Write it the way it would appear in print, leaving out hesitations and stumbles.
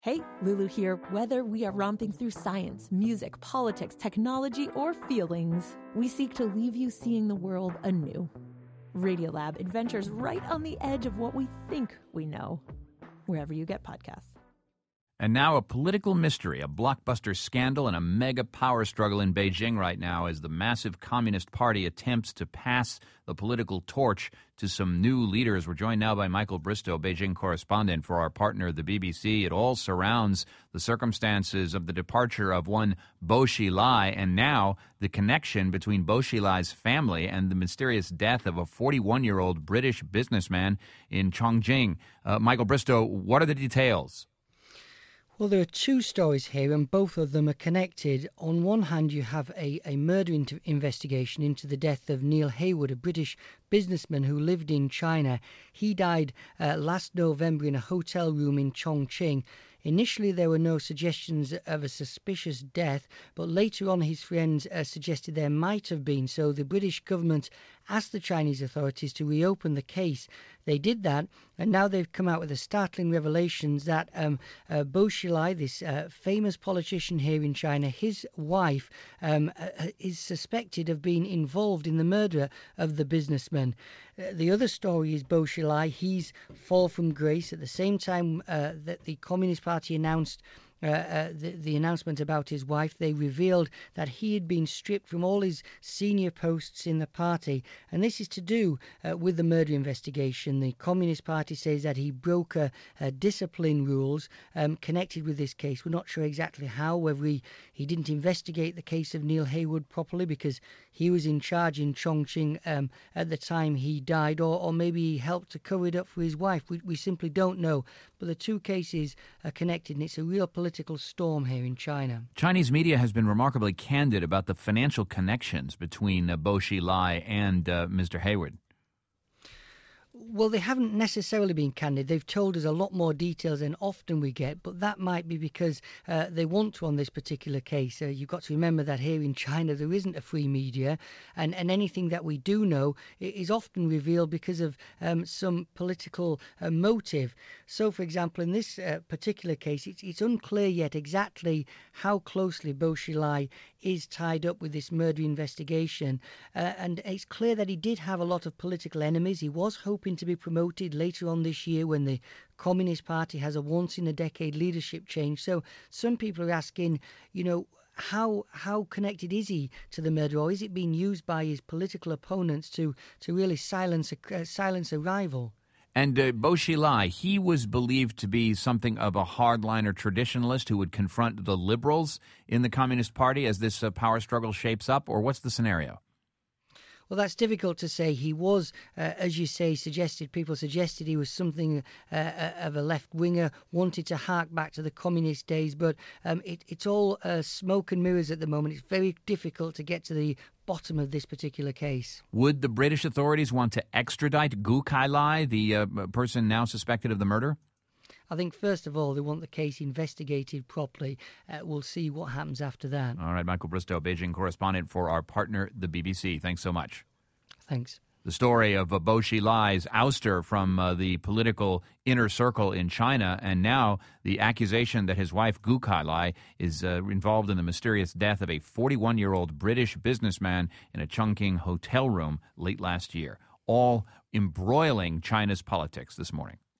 Hey, Lulu here. Whether we are romping through science, music, politics, technology, or feelings, we seek to leave you seeing the world anew. Radiolab adventures right on the edge of what we think we know, wherever you get podcasts. And now a political mystery, a blockbuster scandal, and a mega power struggle in Beijing right now as the massive Communist Party attempts to pass the political torch to some new leaders. We're joined now by Michael Bristow, Beijing correspondent for our partner, the BBC. It all surrounds the circumstances of the departure of one Bo Xilai, and now the connection between Bo Xilai's family and the mysterious death of a 41-year-old British businessman in Chongqing. Michael Bristow, what are the details? Well, there are two stories here, and both of them are connected. On one hand, you have a murder investigation into the death of Neil Heywood, a British businessman who lived in China. He died last November in a hotel room in Chongqing. Initially, there were no suggestions of a suspicious death, but later on his friends suggested there might have been. So the British government asked the Chinese authorities to reopen the case. They did that, and now they've come out with the startling revelations that Bo Xilai, this famous politician here in China, his wife is suspected of being involved in the murder of the businessman. The other story is Bo Xilai. He's fall from grace at the same time that the Communist Party announced the announcement about his wife. They revealed that he had been stripped from all his senior posts in the party, and this is to do with the murder investigation. The Communist Party says that he broke discipline rules connected with this case. We're not sure exactly how, whether he didn't investigate the case of Neil Heywood properly because he was in charge in Chongqing at the time he died, or maybe he helped to cover it up for his wife. We simply don't know, but the two cases are connected, and it's a real political storm here in China. Chinese media has been remarkably candid about the financial connections between Bo Xilai and Mr. Heywood. Well, they haven't necessarily been candid. They've told us a lot more details than often we get, but that might be because they want to on this particular case. You've got to remember that here in China there isn't a free media, and anything that we do know is often revealed because of some political motive. So, for example, in this particular case, it's unclear yet exactly how closely Bo Xilai is tied up with this murder investigation, and it's clear that he did have a lot of political enemies. He was hoping to be promoted later on this year when the Communist Party has a once-in-a-decade leadership change. So some people are asking, how connected is he to the murder, or is it being used by his political opponents to really silence a rival? And Bo Xilai, he was believed to be something of a hardliner traditionalist who would confront the liberals in the Communist Party as this power struggle shapes up, or what's the scenario? Well, that's difficult to say. He was, as you say, people suggested he was something of a left-winger, wanted to hark back to the communist days, but it's all smoke and mirrors at the moment. It's very difficult to get to the bottom of this particular case. Would the British authorities want to extradite Gu Kailai, the person now suspected of the murder? I think, first of all, they want the case investigated properly. We'll see what happens after that. All right, Michael Bristow, Beijing correspondent for our partner, the BBC. Thanks so much. Thanks. The story of Bo Xilai's ouster from the political inner circle in China, and now the accusation that his wife Gu Kailai is involved in the mysterious death of a 41-year-old British businessman in a Chongqing hotel room late last year, all embroiling China's politics this morning.